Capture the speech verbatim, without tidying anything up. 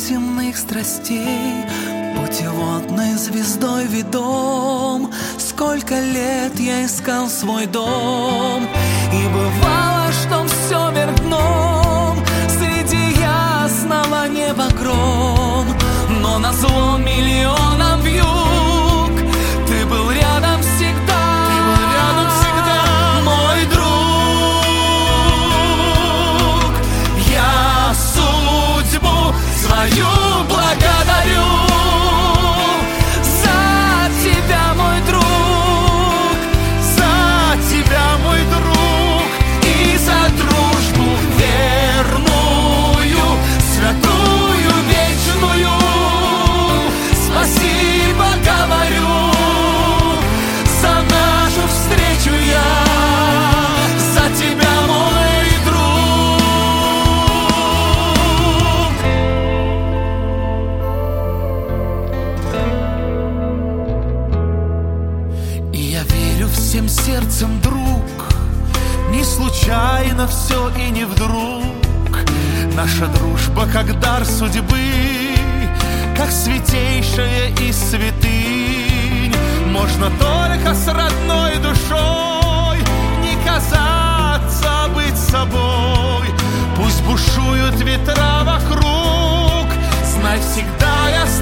земных страстей, путеводной звездой ведом. Сколько лет я искал свой дом, и бывало, что все вверх дном, среди ясного неба гром. Но назло миллионам вьюг ты был рядом всегда, ты был рядом всегда, мой друг. Я судьбу свою благодарю за тебя, мой друг, за тебя, мой друг, и за дружбу верную, святую, вечную. Спасибо говорю за нашу встречу я, за тебя, мой друг. И я верю всем сердцем, друг, не случайно все и не вдруг. Наша дружба как дар судьбы, как святейшая из святынь. Можно только с родной душой не казаться, быть собой. Пусть бушуют ветра вокруг, знай, всегда я с